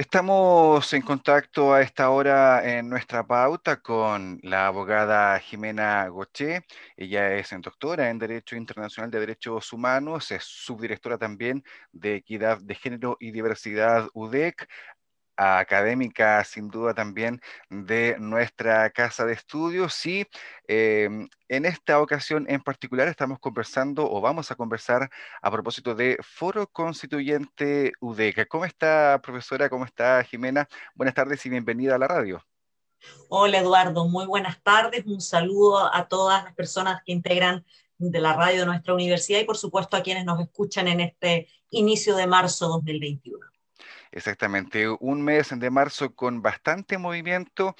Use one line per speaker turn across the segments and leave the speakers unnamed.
Estamos en contacto a esta hora en nuestra pauta con la abogada Jimena Goché. Ella es doctora en Derecho Internacional de Derechos Humanos, es subdirectora también de Equidad de Género y Diversidad UDEC, académica sin duda también de nuestra casa de estudios y en esta ocasión en particular estamos conversando o vamos a conversar a propósito de Foro Constituyente UDECA. ¿Cómo está, profesora? ¿Cómo está, Jimena? Buenas tardes y bienvenida a la radio.
Hola Eduardo, muy buenas tardes. Un saludo a todas las personas que integran de la radio de nuestra universidad y por supuesto a quienes nos escuchan en este inicio de marzo 2021.
Exactamente, un mes de marzo con bastante movimiento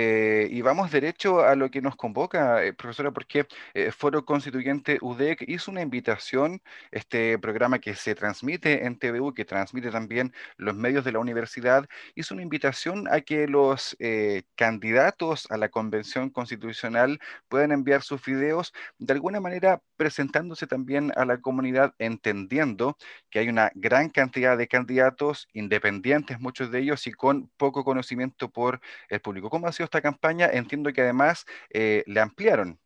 y vamos derecho a lo que nos convoca, profesora, porque Foro Constituyente UDEC hizo una invitación, este programa que se transmite en TVU, que transmite también los medios de la universidad, hizo una invitación a que los candidatos a la Convención Constitucional puedan enviar sus videos, de alguna manera presentándose también a la comunidad, entendiendo que hay una gran cantidad de candidatos independientes, muchos de ellos, y con poco conocimiento por el público. ¿Cómo ha sido esta campaña? Entiendo que además le ampliaron.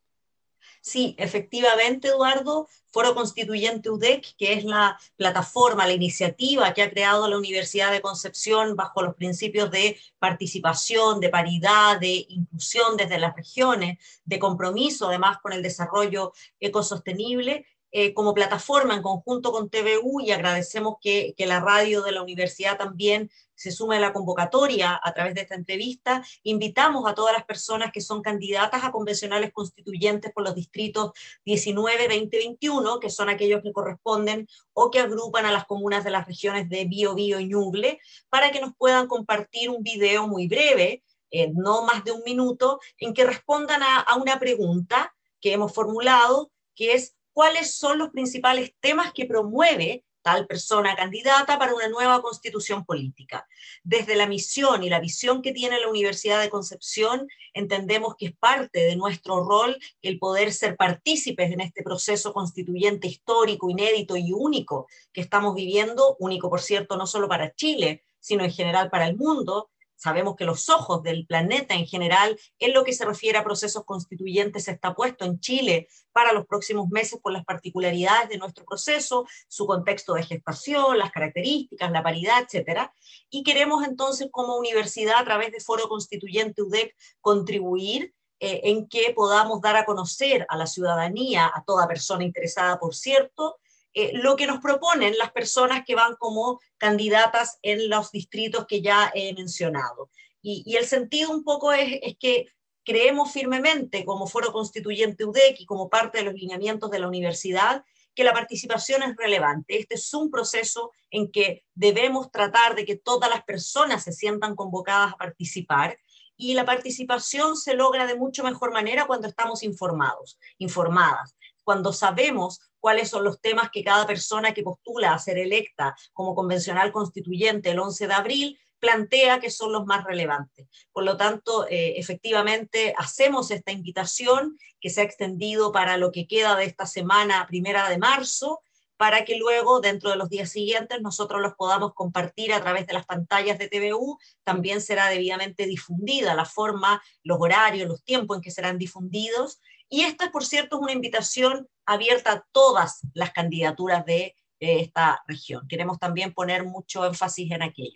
Sí, efectivamente, Eduardo, Foro Constituyente UDEC, que es la plataforma, la iniciativa que ha creado la Universidad de Concepción bajo los principios de participación, de paridad, de inclusión desde las regiones, de compromiso además con el desarrollo ecosostenible, como plataforma en conjunto con TVU, y agradecemos que la radio de la universidad también se sume a la convocatoria a través de esta entrevista. Invitamos a todas las personas que son candidatas a convencionales constituyentes por los distritos 19, 20, 21, que son aquellos que corresponden o que agrupan a las comunas de las regiones de Biobío y Ñuble, para que nos puedan compartir un video muy breve, no más de un minuto, en que respondan a una pregunta que hemos formulado, que es: ¿cuáles son los principales temas que promueve tal persona candidata para una nueva constitución política? Desde la misión y la visión que tiene la Universidad de Concepción, entendemos que es parte de nuestro rol el poder ser partícipes en este proceso constituyente histórico, inédito y único que estamos viviendo, único por cierto no solo para Chile, sino en general para el mundo. Sabemos que los ojos del planeta en general, en lo que se refiere a procesos constituyentes, está puesto en Chile para los próximos meses por las particularidades de nuestro proceso, su contexto de gestación, las características, la paridad, etcétera. Y queremos entonces como universidad, a través de Foro Constituyente UDEC, contribuir en que podamos dar a conocer a la ciudadanía, a toda persona interesada, por cierto, lo que nos proponen las personas que van como candidatas en los distritos que ya he mencionado. Y el sentido un poco es que creemos firmemente como Foro Constituyente UDEC y como parte de los lineamientos de la universidad que la participación es relevante. Este es un proceso en que debemos tratar de que todas las personas se sientan convocadas a participar, y la participación se logra de mucho mejor manera cuando estamos informados, informadas, cuando sabemos cuáles son los temas que cada persona que postula a ser electa como convencional constituyente el 11 de abril plantea que son los más relevantes. Por lo tanto, efectivamente, hacemos esta invitación que se ha extendido para lo que queda de esta semana primera de marzo, para que luego, dentro de los días siguientes, nosotros los podamos compartir a través de las pantallas de TVU. También será debidamente difundida la forma, los horarios, los tiempos en que serán difundidos. Y esta, por cierto, es una invitación abierta a todas las candidaturas de esta región. Queremos también poner mucho énfasis en aquello.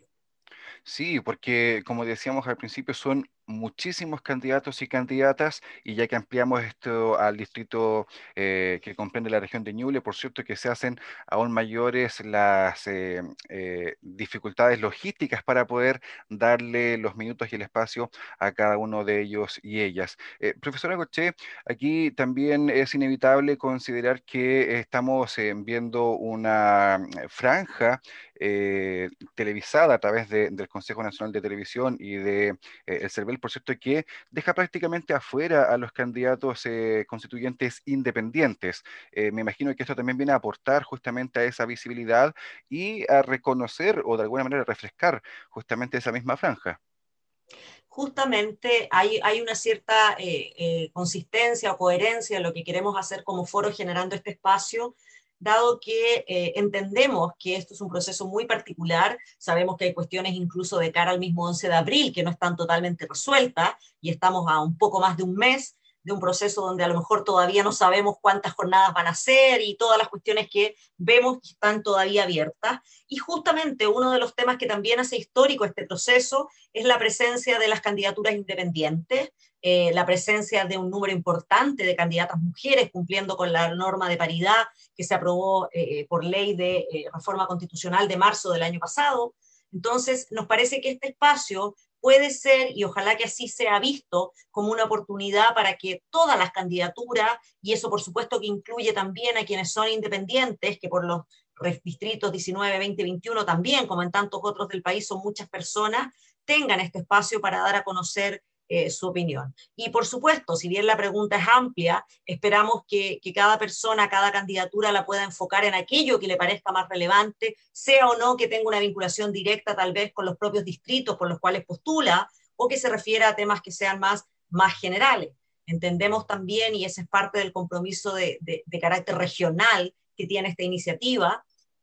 Sí, porque como decíamos al principio, son muchísimos candidatos y candidatas, y ya que ampliamos esto al distrito que comprende la región de Ñuble, por cierto que se hacen aún mayores las dificultades logísticas para poder darle los minutos y el espacio a cada uno de ellos y ellas. Profesora Goché, aquí también es inevitable considerar que estamos viendo una franja televisada a través del Consejo Nacional de Televisión y de el CERVEL, por cierto, que deja prácticamente afuera a los candidatos constituyentes independientes. Me imagino que esto también viene a aportar justamente a esa visibilidad y a reconocer o de alguna manera refrescar justamente esa misma franja.
Justamente hay una cierta consistencia o coherencia en lo que queremos hacer como foro generando este espacio, dado que entendemos que esto es un proceso muy particular, sabemos que hay cuestiones incluso de cara al mismo 11 de abril que no están totalmente resueltas y estamos a un poco más de un mes de un proceso donde a lo mejor todavía no sabemos cuántas jornadas van a ser y todas las cuestiones que vemos que están todavía abiertas. Y justamente uno de los temas que también hace histórico este proceso es la presencia de las candidaturas independientes, la presencia de un número importante de candidatas mujeres cumpliendo con la norma de paridad que se aprobó por ley de reforma constitucional de marzo del año pasado. Entonces, nos parece que este espacio puede ser, y ojalá que así sea visto, como una oportunidad para que todas las candidaturas, y eso por supuesto que incluye también a quienes son independientes, que por los distritos 19, 20, 21 también, como en tantos otros del país, son muchas personas, tengan este espacio para dar a conocer su opinión. Y por supuesto, si bien la pregunta es amplia, esperamos que cada persona, cada candidatura la pueda enfocar en aquello que le parezca más relevante, sea o no que tenga una vinculación directa tal vez con los propios distritos por los cuales postula, o que se refiera a temas que sean más generales. Entendemos también, y ese es parte del compromiso de carácter regional que tiene esta iniciativa,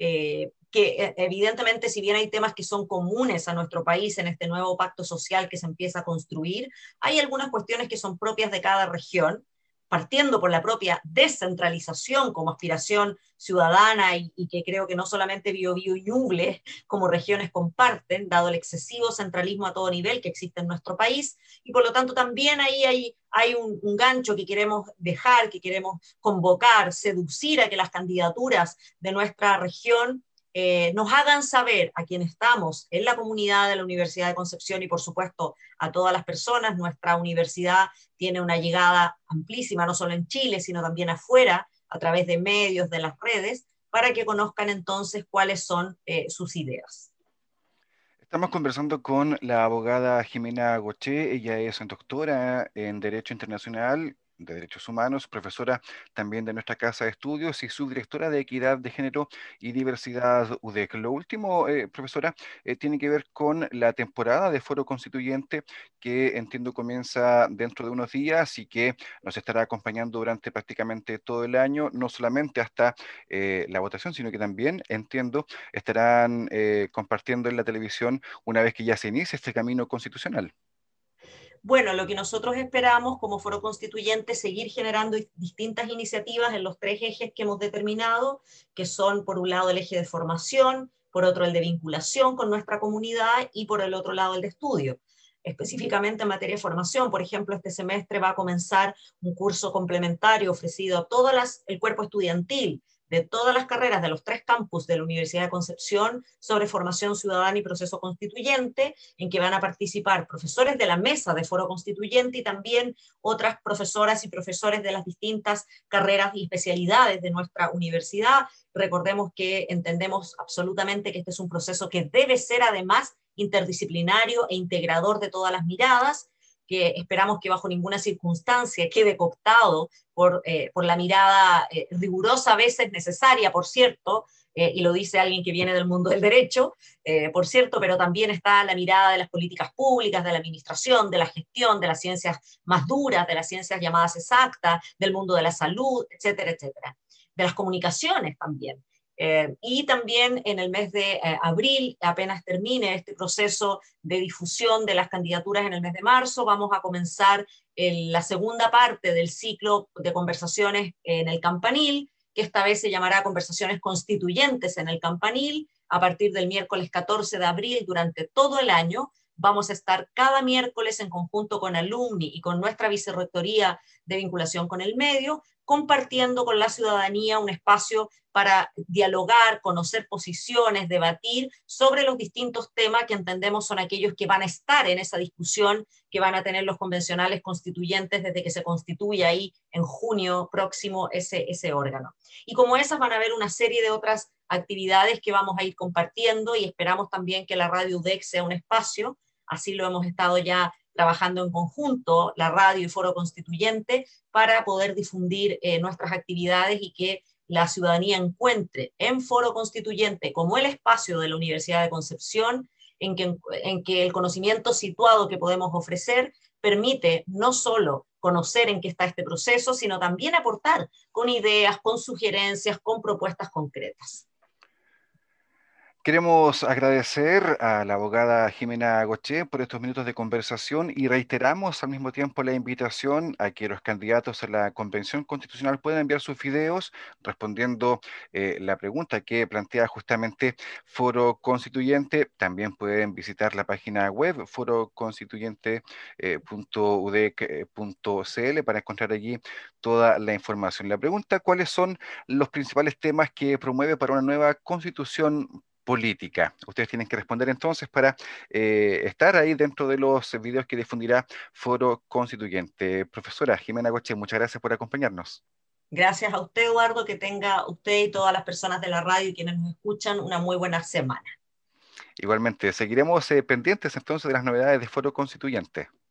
que evidentemente si bien hay temas que son comunes a nuestro país en este nuevo pacto social que se empieza a construir, hay algunas cuestiones que son propias de cada región, partiendo por la propia descentralización como aspiración ciudadana y que creo que no solamente Biobío y Ñuble como regiones comparten, dado el excesivo centralismo a todo nivel que existe en nuestro país, y por lo tanto también ahí hay un gancho que queremos dejar, que queremos convocar, seducir a que las candidaturas de nuestra región nos hagan saber a quienes estamos en la comunidad de la Universidad de Concepción y por supuesto a todas las personas. Nuestra universidad tiene una llegada amplísima, no solo en Chile, sino también afuera, a través de medios, de las redes, para que conozcan entonces cuáles son sus ideas.
Estamos conversando con la abogada Jimena Goché. Ella es doctora en Derecho Internacional de Derechos Humanos, profesora también de nuestra Casa de Estudios y subdirectora de Equidad de Género y Diversidad UDEC. Lo último, profesora, tiene que ver con la temporada de Foro Constituyente que entiendo comienza dentro de unos días y que nos estará acompañando durante prácticamente todo el año, no solamente hasta la votación, sino que también, entiendo, estarán compartiendo en la televisión una vez que ya se inicie este camino constitucional.
Bueno, lo que nosotros esperamos como Foro Constituyente es seguir generando distintas iniciativas en los tres ejes que hemos determinado, que son por un lado el eje de formación, por otro el de vinculación con nuestra comunidad y por el otro lado el de estudio. Específicamente en materia de formación, por ejemplo, este semestre va a comenzar un curso complementario ofrecido a todo el cuerpo estudiantil de todas las carreras de los tres campus de la Universidad de Concepción sobre formación ciudadana y proceso constituyente, en que van a participar profesores de la mesa de Foro Constituyente y también otras profesoras y profesores de las distintas carreras y especialidades de nuestra universidad. Recordemos que entendemos absolutamente que este es un proceso que debe ser además interdisciplinario e integrador de todas las miradas, que esperamos que bajo ninguna circunstancia quede cooptado por la mirada rigurosa, a veces necesaria, por cierto, y lo dice alguien que viene del mundo del derecho, por cierto, pero también está la mirada de las políticas públicas, de la administración, de la gestión, de las ciencias más duras, de las ciencias llamadas exactas, del mundo de la salud, etcétera, etcétera. De las comunicaciones también. Y también en el mes de abril, apenas termine este proceso de difusión de las candidaturas en el mes de marzo, vamos a comenzar la segunda parte del ciclo de conversaciones en el Campanil, que esta vez se llamará Conversaciones Constituyentes en el Campanil, a partir del miércoles 14 de abril durante todo el año. Vamos a estar cada miércoles en conjunto con Alumni y con nuestra Vicerrectoría de Vinculación con el Medio, compartiendo con la ciudadanía un espacio para dialogar, conocer posiciones, debatir sobre los distintos temas que entendemos son aquellos que van a estar en esa discusión que van a tener los convencionales constituyentes desde que se constituye ahí en junio próximo ese órgano. Y como esas van a haber una serie de otras actividades que vamos a ir compartiendo y esperamos también que la Radio UDEC sea un espacio, así lo hemos estado ya trabajando en conjunto, la radio y Foro Constituyente, para poder difundir nuestras actividades y que la ciudadanía encuentre en Foro Constituyente como el espacio de la Universidad de Concepción en que el conocimiento situado que podemos ofrecer permite no solo conocer en qué está este proceso, sino también aportar con ideas, con sugerencias, con propuestas concretas.
Queremos agradecer a la abogada Jimena Goché por estos minutos de conversación y reiteramos al mismo tiempo la invitación a que los candidatos a la Convención Constitucional puedan enviar sus videos respondiendo la pregunta que plantea justamente Foro Constituyente. También pueden visitar la página web foroconstituyente.udec.cl para encontrar allí toda la información. La pregunta: ¿cuáles son los principales temas que promueve para una nueva constitución política? Ustedes tienen que responder entonces para estar ahí dentro de los videos que difundirá Foro Constituyente. Profesora Jimena Goche, muchas gracias por acompañarnos.
Gracias a usted, Eduardo, que tenga usted y todas las personas de la radio y quienes nos escuchan una muy buena semana.
Igualmente, seguiremos pendientes entonces de las novedades de Foro Constituyente.